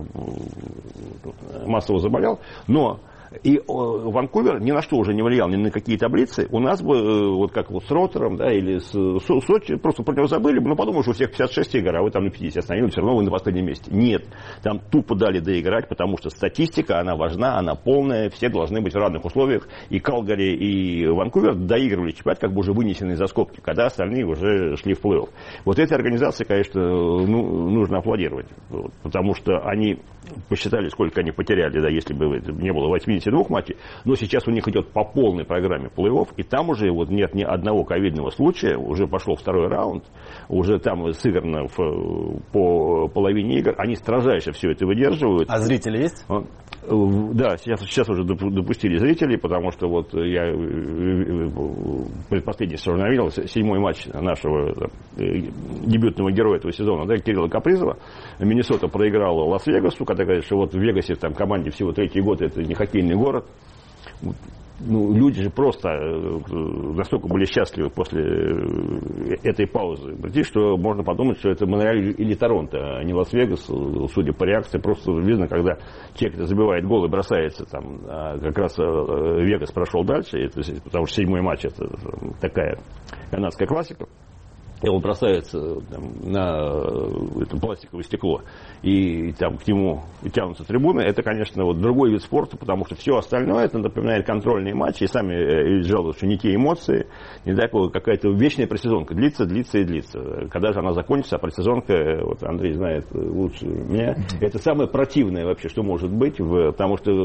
массово заболел, но и Ванкувер ни на что уже не влиял, ни на какие таблицы. У нас бы, вот как вот с Роттером, да, или с Сочи, просто про него забыли, подумали, что у всех 56 игр, а вы там на 50 остановились, все равно вы на последнем месте. Нет, там тупо дали доиграть, потому что статистика, она важна, она полная, все должны быть в равных условиях. И Калгари, и Ванкувер доигрывали чемпионат, как бы уже вынесенные за скобки, когда остальные уже шли в плей-офф. Вот этой организации, конечно, нужно аплодировать, потому что они посчитали, сколько они потеряли, да, если бы не было 80 2 матчей, но сейчас у них идет по полной программе плей-офф, и там уже вот нет ни одного ковидного случая, уже пошел второй раунд, уже там сыграно по половине игр, они строжайше все это выдерживают. А зрители есть? Да, сейчас уже допустили зрителей, потому что вот я предпоследний сезон видел, 7-й матч нашего дебютного героя этого сезона, да, Кирилла Капризова. Миннесота проиграла Лас-Вегасу, когда говорят, что вот в Вегасе там команде всего 3-й год, это не хоккейный город. Ну, люди же просто настолько были счастливы после этой паузы, что можно подумать, что это Монреаль или Торонто, а не Лас-Вегас, судя по реакции. Просто видно, когда человек забивает гол и бросается, там, как раз Вегас прошел дальше, потому что 7-й матч это такая канадская классика. И он бросается там, на это пластиковое стекло, и там к нему тянутся трибуны. Это, конечно, вот другой вид спорта, потому что все остальное это напоминает контрольные матчи, и сами жалуются, что не те эмоции, не такое, какая-то вечная предсезонка, длится и длится. Когда же она закончится, а предсезонка, вот Андрей знает лучше меня, это самое противное вообще, что может быть, потому что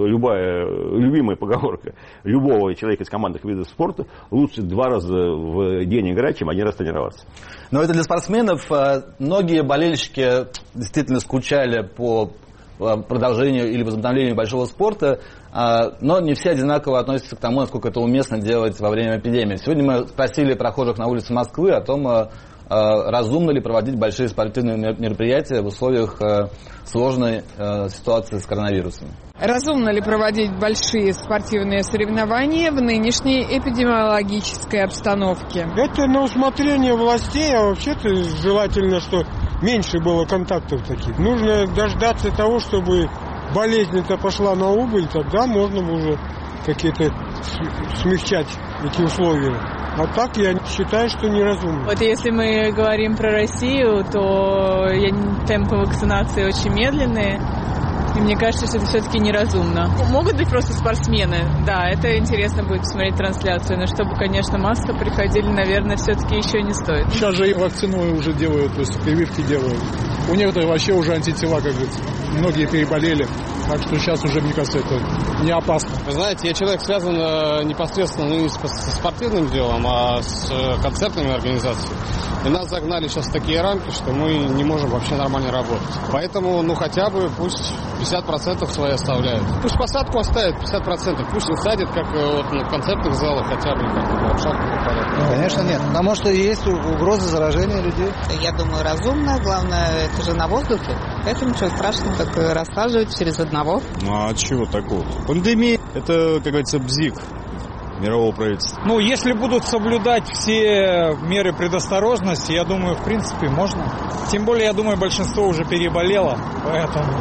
любимая поговорка любого человека из командных видов спорта: лучше 2 раза в день играть, чем 1 раз тренироваться. Но это для спортсменов. Многие болельщики действительно скучали по продолжению или возобновлению большого спорта, но не все одинаково относятся к тому, насколько это уместно делать во время эпидемии. Сегодня мы спросили прохожих на улице Москвы о том, разумно ли проводить большие спортивные мероприятия в условиях сложной ситуации с коронавирусом. Разумно ли проводить большие спортивные соревнования в нынешней эпидемиологической обстановке? Это на усмотрение властей, а вообще-то желательно, что меньше было контактов таких. Нужно дождаться того, чтобы болезнь-то пошла на убыль, тогда можно уже какие-то смягчать эти условия. А так я считаю, что неразумно. Вот если мы говорим про Россию, то темпы вакцинации очень медленные. И мне кажется, что это все-таки неразумно. Могут быть просто спортсмены, да, это интересно будет посмотреть трансляцию, но чтобы, конечно, массово приходили, наверное, все-таки еще не стоит. Сейчас же и вакцину уже делают, то есть прививки делают. У некоторых вообще уже антитела, как говорится. Многие переболели, так что сейчас уже, мне кажется, это не опасно. Вы знаете, я человек связан непосредственно не со спортивным делом, а с концертными организациями. И нас загнали сейчас в такие рамки, что мы не можем вообще нормально работать. Поэтому, хотя бы пусть 50% свои оставляют. Пусть посадку оставят 50%, пусть не садят, как вот на концертных залах, хотя бы как в шахтах порядке. Конечно, нет. Потому что есть угроза заражения людей. Я думаю, разумно. Главное, это же на воздухе. Поэтому ничего страшного, так рассаживать через одного. А чего такого? Пандемия – это, как говорится, бзик мирового правительства. Если будут соблюдать все меры предосторожности, я думаю, в принципе, можно. Тем более, я думаю, большинство уже переболело, поэтому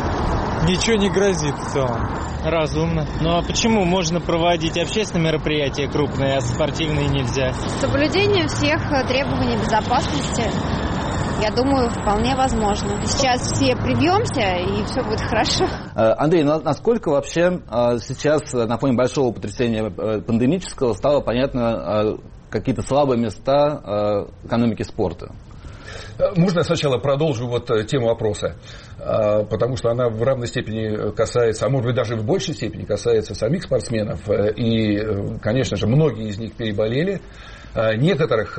ничего не грозит в целом. Разумно. А почему можно проводить общественные мероприятия крупные, а спортивные нельзя? Соблюдение всех требований безопасности, я думаю, вполне возможно. Сейчас все привьемся, и все будет хорошо. Андрей, насколько вообще сейчас на фоне большого потрясения пандемического стало понятно какие-то слабые места экономики спорта? Можно я сначала продолжу тему вопроса, потому что она в равной степени касается, а может быть даже в большей степени касается самих спортсменов. И, конечно же, многие из них переболели. Некоторых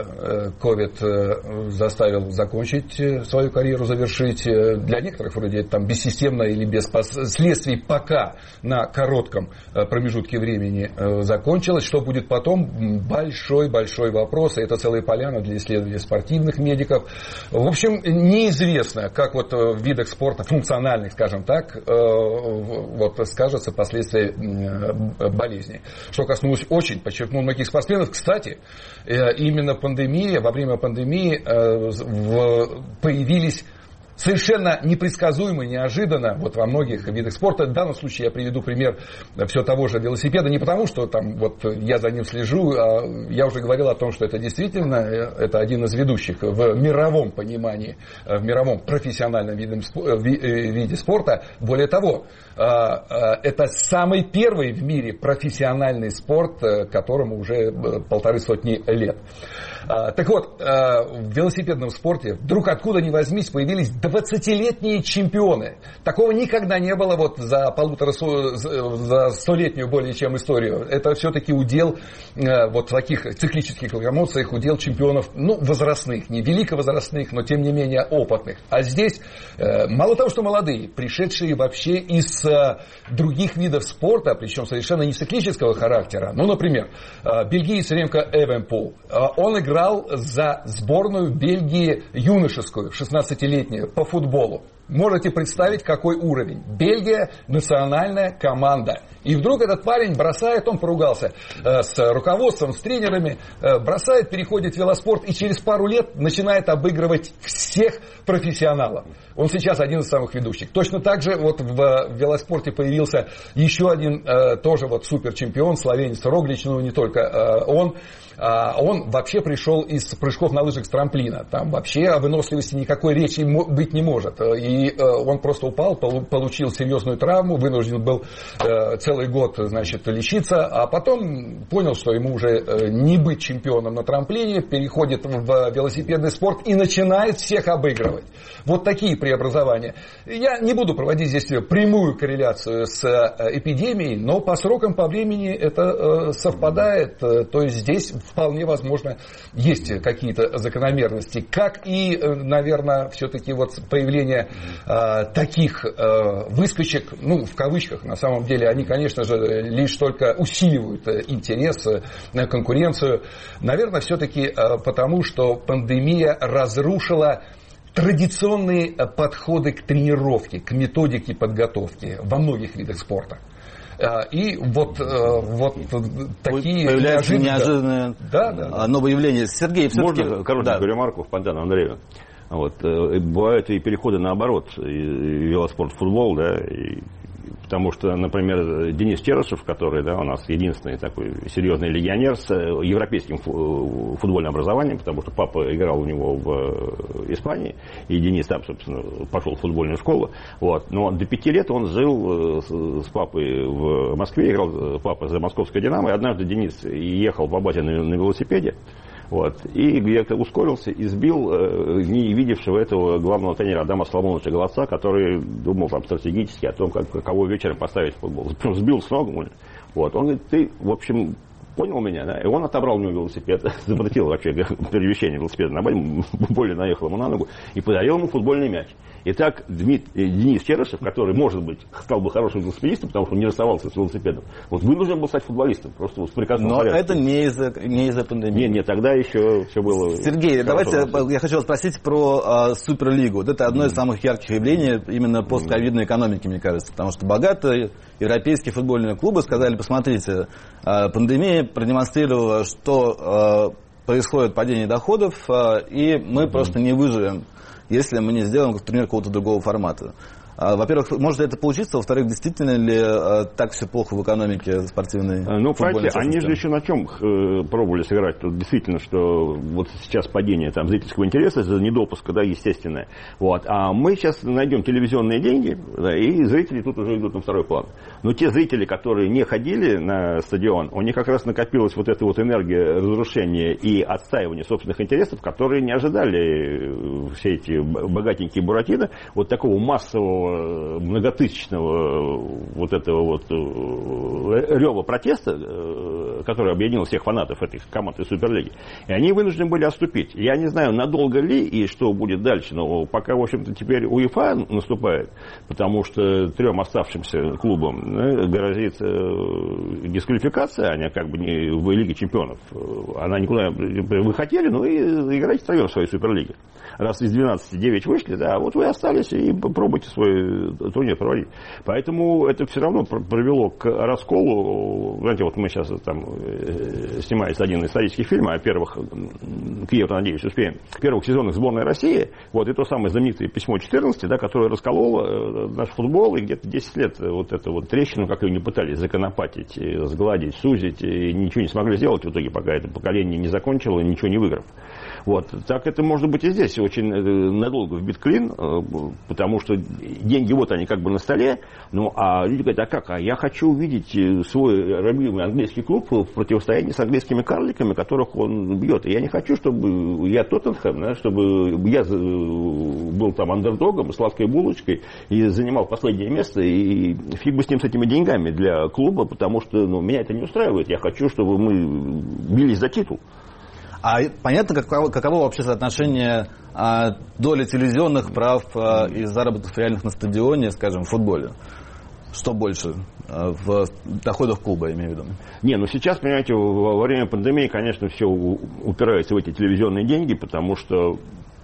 COVID заставил закончить свою карьеру, завершить. Для некоторых вроде это там бессистемно или без последствий пока на коротком промежутке времени закончилось. Что будет потом? Большой вопрос. И это целая поляна для исследования спортивных медиков. В общем, неизвестно, как в видах спорта, функциональных, скажем так, скажутся последствия болезни. Что коснулось очень, подчеркну, многих спортсменов. Кстати, именно во время пандемии появились совершенно непредсказуемо, неожиданно, во многих видах спорта. В данном случае я приведу пример все того же велосипеда, не потому, что я за ним слежу, а я уже говорил о том, что это действительно это один из ведущих в мировом понимании, в мировом профессиональном виде спорта. Более того, это самый первый в мире профессиональный спорт, которому уже 150 лет. Так вот, в велосипедном спорте вдруг откуда ни возьмись появились 20-летние чемпионы. Такого никогда не было вот за столетнюю более чем историю. Это все-таки удел вот в таких циклических локомоциях, удел чемпионов, возрастных, не великовозрастных, но тем не менее опытных. А здесь мало того, что молодые, пришедшие вообще из других видов спорта, причем совершенно не циклического характера. Например, бельгиец Ремко Эвенпол. Он играл за сборную Бельгии юношескую, 16-летнюю, по футболу. Можете представить, какой уровень. Бельгия – национальная команда. И вдруг этот парень бросает, он поругался с руководством, с тренерами, бросает, переходит в велоспорт и через пару лет начинает обыгрывать всех профессионалов. Он сейчас один из самых ведущих. Точно так же вот в велоспорте появился еще один тоже вот суперчемпион, словенец Роглич, не только он. Он вообще пришел из прыжков на лыжах с трамплина. Там вообще о выносливости никакой речи быть не может. И он просто упал, получил серьезную травму, вынужден был целый год, лечиться, а потом понял, что ему уже не быть чемпионом на трамплине, переходит в велосипедный спорт и начинает всех обыгрывать. Вот такие преобразования. Я не буду проводить здесь прямую корреляцию с эпидемией, но по срокам, по времени это совпадает. То есть здесь вполне возможно есть какие-то закономерности. Как и, наверное, все-таки вот появление таких выскочек, в кавычках, на самом деле, они, конечно же, лишь только усиливают интерес, конкуренцию. Наверное, все-таки потому, что пандемия разрушила традиционные подходы к тренировке, к методике подготовки во многих видах спорта. И вот такие неожиданные новые явления. Сергей, все-таки... Можно коротенькую ремарку в Фонтану Андрею? Бывают и переходы наоборот, и велоспорт, футбол, потому что, например, Денис Черышев, который у нас единственный такой серьезный легионер с европейским футбольным образованием, потому что папа играл у него в Испании, и Денис там, собственно, пошел в футбольную школу. Но до 5 лет он жил с папой в Москве, играл папа за московское «Динамо», и однажды Денис ехал по базе на велосипеде, и где-то ускорился и сбил не видевшего этого главного тренера Адама Соломоновича Голодца, который думал стратегически о том, кого вечером поставить в футбол. Сбил с ног. Он говорит, ты, в общем, понял меня, И он отобрал у него велосипед, запретил вообще перемещение велосипеда на базе, более наехал ему на ногу и подарил ему футбольный мяч. Итак, Денис Черышев, который, может быть, стал бы хорошим велосипедистом, потому что он не расставался с велосипедом, вынужден был стать футболистом, просто в прекрасном порядке. Но это не из-за пандемии. Нет, тогда еще все было... Сергей, давайте я хочу вас спросить про Суперлигу. Это одно из самых ярких явлений именно постковидной экономики, мне кажется, потому что богатые европейские футбольные клубы сказали, посмотрите, пандемия продемонстрировала, что происходит падение доходов, и мы просто не выживем, если мы не сделаем турнир какого-то другого формата. Во-первых, может это получиться, во-вторых, действительно ли так все плохо в экономике спортивной? Понимаете, они же еще на чем пробовали сыграть? Тут действительно, что вот сейчас падение зрительского интереса из-за недопуска, естественное. А мы сейчас найдем телевизионные деньги, и зрители тут уже идут на второй план. Но те зрители, которые не ходили на стадион, у них как раз накопилась вот эта вот энергия разрушения и отстаивания собственных интересов, которые не ожидали все эти богатенькие буратино вот такого массового многотысячного вот этого рева протеста, который объединил всех фанатов этих команд из Суперлиги. И они вынуждены были отступить. Я не знаю, надолго ли и что будет дальше, но пока, в общем-то, теперь УЕФА наступает, потому что 3 оставшимся клубам грозит дисквалификация, они как бы не в Лиге чемпионов. Она никуда... Вы хотели, и играйте втроем в своей Суперлиге. Раз из 12 9 вышли, вы остались и пробуйте свой турнир проводить. Поэтому это все равно привело к расколу. Знаете, мы сейчас снимается один исторический фильм о первых, к Евро, надеюсь, успеем, первых сезонах сборной России, и то самое знаменитое письмо 14, которое раскололо наш футбол, и где-то 10 лет эту трещину, как ее не пытались законопатить, сгладить, сузить, и ничего не смогли сделать в итоге, пока это поколение не закончило, ничего не выиграв. Так это может быть и здесь очень надолго вбит клин, потому что деньги они как бы на столе, а люди говорят, а как? А я хочу увидеть свой любимый английский клуб в в противостоянии с английскими карликами, которых он бьет. И я не хочу, чтобы я Тоттенхэм, да, чтобы я был там андердогом, сладкой булочкой и занимал последнее место, и фиг бы с ним, с этими деньгами для клуба, потому что меня это не устраивает. Я хочу, чтобы мы бились за титул. А понятно, каково вообще соотношение доли телевизионных прав и заработков реальных на стадионе, скажем, в футболе? Что больше в доходах клуба, я имею в виду? Не, ну сейчас, понимаете, во время пандемии, конечно, все упирается в эти телевизионные деньги, потому что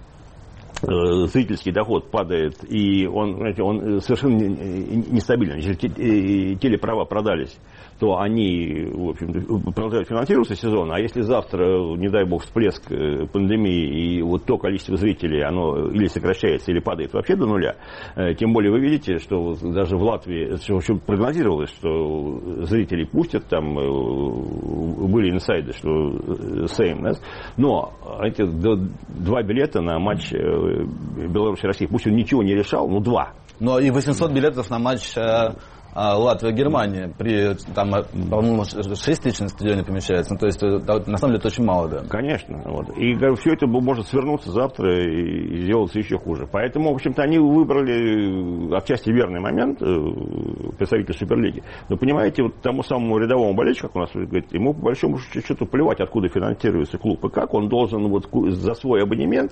зрительский доход падает, и он, знаете, он совершенно нестабилен. Если телеправа продались, то они, в общем, продолжают финансироваться сезон, а если завтра, не дай бог, всплеск пандемии, и вот то количество зрителей, оно или сокращается, или падает вообще до нуля, тем более вы видите, что даже в Латвии, в общем, прогнозировалось, что зрителей пустят, там были инсайды, что same, да? Но эти 2 билета на матч Беларусь-Россия, пусть он ничего не решал, но 2. Но и 800 билетов на матч Латвия-Германия, при, там, по-моему, 6 тысяч на стадионе помещается. Ну, то есть, на самом деле, это очень мало, да. Конечно. Вот. И все это может свернуться завтра и сделаться еще хуже. Поэтому, в общем-то, они выбрали отчасти верный момент, представитель Суперлиги. Но, понимаете, вот тому самому рядовому болельщику, как у нас говорит, ему, по большому счету, плевать, откуда финансируется клуб и как. Он должен вот за свой абонемент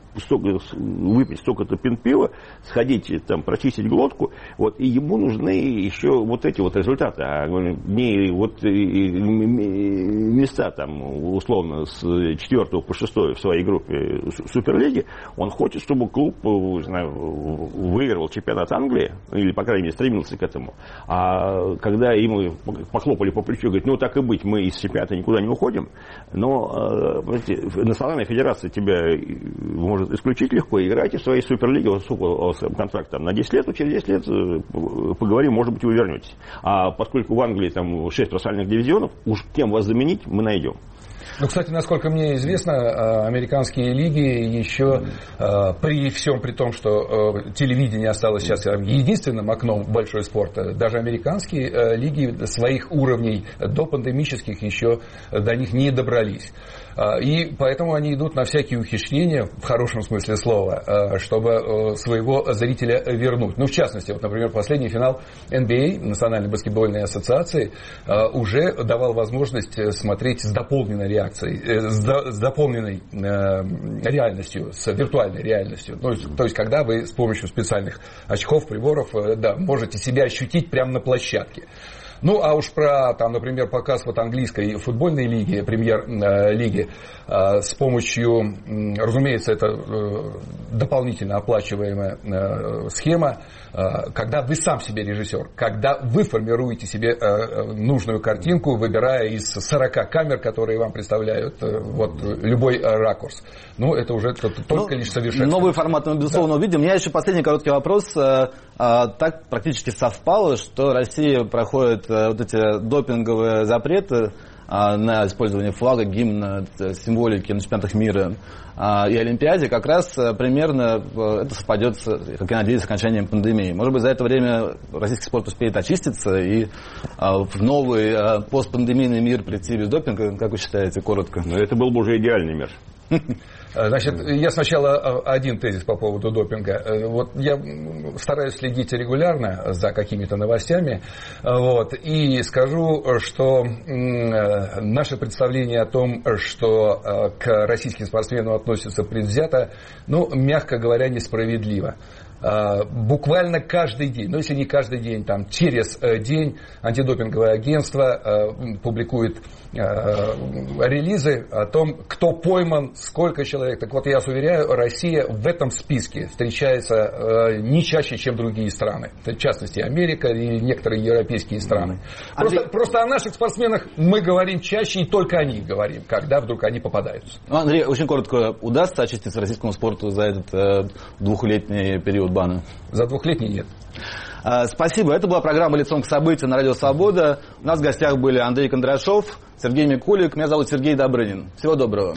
выпить столько-то пинт-пива, сходить, там, прочистить глотку, вот, и ему нужны еще вот эти вот результаты, не вот места там условно с 4 по 6 в своей группе Суперлиги. Он хочет, чтобы клуб, не знаю, выигрывал чемпионат Англии, или, по крайней мере, стремился к этому. А когда ему похлопали по плечу, говорят, ну так и быть, мы из чемпионата никуда не уходим, но Национальная федерация тебя может исключить легко, играйте в своей Суперлиге, контракт там на 10 лет, через 10 лет поговорим, может быть, вы вернетесь. А поскольку в Англии там 6 профессиональных дивизионов, уж кем вас заменить, мы найдем. Ну, кстати, насколько мне известно, американские лиги еще при том, что телевидение осталось сейчас единственным окном в большой спорт, даже американские лиги своих уровней допандемических еще до них не добрались. И поэтому они идут на всякие ухищрения, в хорошем смысле слова, чтобы своего зрителя вернуть. Ну, в частности, вот, например, последний финал NBA, Национальной баскетбольной ассоциации, уже давал возможность смотреть с дополненной реакцией, с дополненной реальностью, с виртуальной реальностью. Ну, то есть, когда вы с помощью специальных очков, приборов, да, можете себя ощутить прямо на площадке. Ну, а уж про, там, например, показ вот английской футбольной лиги, премьер-лиги, с помощью, разумеется, это дополнительно оплачиваемая схема, когда вы сам себе режиссер, когда вы формируете себе нужную картинку, выбирая из 40 камер, которые вам представляют вот, любой ракурс. Ну, это уже только лишь совершенство. Новый формат мы, безусловно, увидим. У меня еще последний короткий вопрос. Так практически совпало, что Россия проходит вот эти допинговые запреты на использование флага, гимна, символики на чемпионатах мира и Олимпиаде, как раз примерно это совпадет, как я надеюсь, с окончанием пандемии. Может быть, за это время российский спорт успеет очиститься и в новый постпандемийный мир прийти без допинга, как вы считаете, коротко? Но это был бы уже идеальный мир. Значит, я сначала один тезис по поводу допинга. Вот я стараюсь следить регулярно за какими-то новостями, вот, и скажу, что наше представление о том, что к российским спортсменам относятся предвзято, ну, мягко говоря, несправедливо. Буквально каждый день, ну если не каждый день, там через день антидопинговое агентство публикует релизы о том, кто пойман, сколько человек. Так вот, я вас уверяю, Россия в этом списке встречается не чаще, чем другие страны. В частности, Америка и некоторые европейские страны. Просто о наших спортсменах мы говорим чаще, и только о них говорим, когда вдруг они попадаются. Андрей, очень коротко, удастся очиститься российскому спорту за этот двухлетний период бана? За двухлетний нет. Спасибо. Это была программа «Лицом к событию» на Радио Свобода. У нас в гостях были Андрей Кондрашов, Сергей Микулик. Меня зовут Сергей Добрынин. Всего доброго.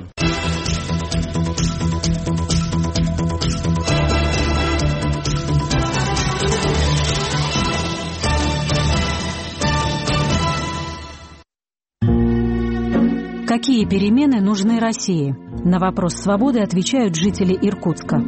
Какие перемены нужны России? На вопрос «Свободы» отвечают жители Иркутска.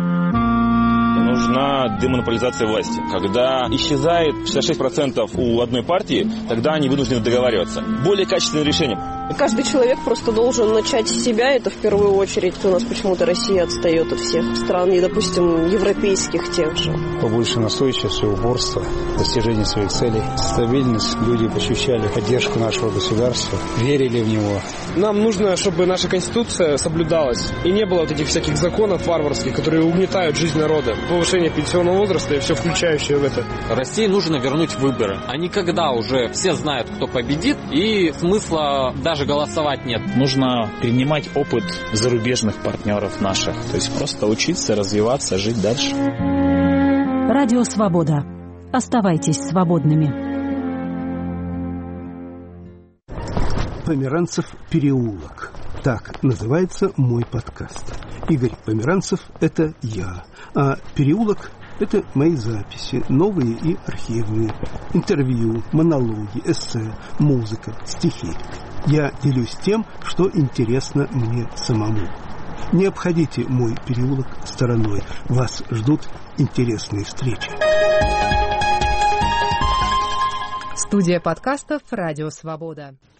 Нужна демонополизация власти. Когда исчезает 66% у одной партии, тогда они вынуждены договариваться. Более качественное решение. Каждый человек просто должен начать с себя, это в первую очередь. У нас почему-то Россия отстает от всех стран, и, допустим, европейских тех же. Побольше настойчивости, упорства, достижения своих целей, стабильность. Люди ощущали поддержку нашего государства, верили в него. Нам нужно, чтобы наша Конституция соблюдалась, и не было вот этих всяких законов варварских, которые угнетают жизнь народа. Повышение пенсионного возраста и все включающее в это. России нужно вернуть выборы. А не когда уже все знают, кто победит, и смысла даже голосовать нет. Нужно перенимать опыт зарубежных партнеров наших. То есть просто учиться, развиваться, жить дальше. Радио «Свобода». Оставайтесь свободными. Померанцев переулок. Так называется мой подкаст. Игорь Померанцев – это я, а переулок – это мои записи, новые и архивные, интервью, монологи, эссе, музыка, стихи. Я делюсь тем, что интересно мне самому. Не обходите мой переулок стороной. Вас ждут интересные встречи. Студия подкастов «Радио Свобода».